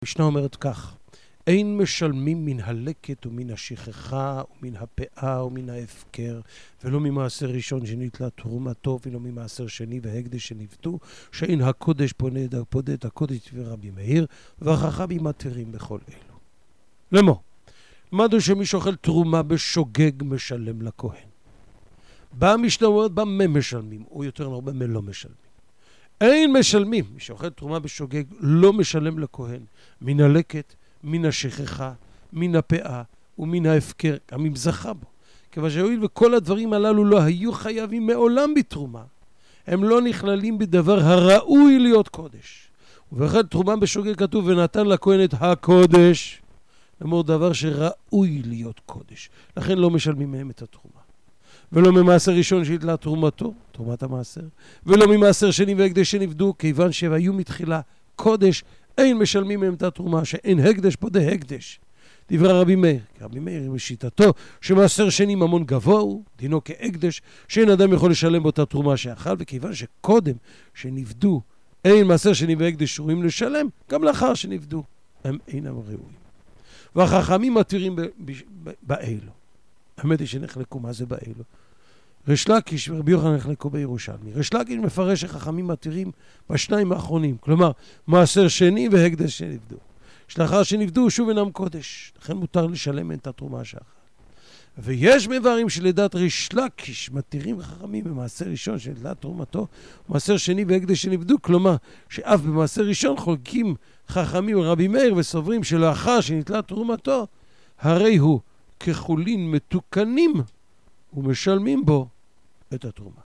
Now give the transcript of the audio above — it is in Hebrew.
המשנה אומרת כך: אין משלמים מן הלקט ומן השכחה ומן הפאה ומן ההפקר, ולא ממעשר ראשון שנתלה תרומתו, ולא ממעשר שני והקדש שנפדו, שאין הקודש פודה את הקודש ורבי מאיר, והחכמים מתירים בכל אלו. למו, למדנו שמי שאוכל תרומה בשוגג משלם לכהן. בא המשנה אומרת במה משלמים, או יותר נכון במה לא משלמים. אין משלמים, מי שאוכל תרומה בשוגג לא משלם לכהן, מן הלקט, מן השכחה, מן הפאה ומן ההפקר, גם אם זכה בו. כיוון שהואיל וכל הדברים הללו לא היו חייבים מעולם בתרומה, הם לא נכללים בדבר הראוי להיות קודש. ובאחד תרומה בשוגג כתוב ונתן לכהן את הקודש, אמור דבר שראוי להיות קודש, לכן לא משלמים מהם את התרומה. ולא ממעשר ראשון שהתלה תרומתו, תרומת המעשר, ולא ממעשר שני והקדש שנפדו, כיוון שהיו מתחילה קודש, אין משלמים מהם את התרומה, שאין הקדש פודה הקדש. דברי רבי מאיר, כי רבי מאיר בשיטתו שמעשר שני ממון גבוה הוא, דינו כהקדש, שאין אדם יכול לשלם באותה תרומה שאכל, וכיוון שקודם שנפדו אין מעשר שני והקדש ראויים לשלם, גם לאחר שנפדו הם אינם ראויים. והחכמים מתירים באלו. האמת היא שנחלקו מה זה באלו. ריש לקיש ורבי יוחנן נחלקו בירושלמי. ריש לקיש מפרש שחכמים מתירים בשניים האחרונים, כלומר מעשר שני והקדש שנפדו. שלאחר שנפדו שוב אינם קודש, לכן מותר לשלם את התרומה שאכל. ויש מבארים שלדעת ריש לקיש מתירים חכמים במעשר ראשון שנתלה תרומתו, מעשר שני והקדש שנפדו, כלומר שאף במעשר ראשון חולקים חכמים רבי מאיר וסוברים שלאחר שנתלה תרומתו הרי הוא כחולין מתוקנים ומשלמים בו את התרומה.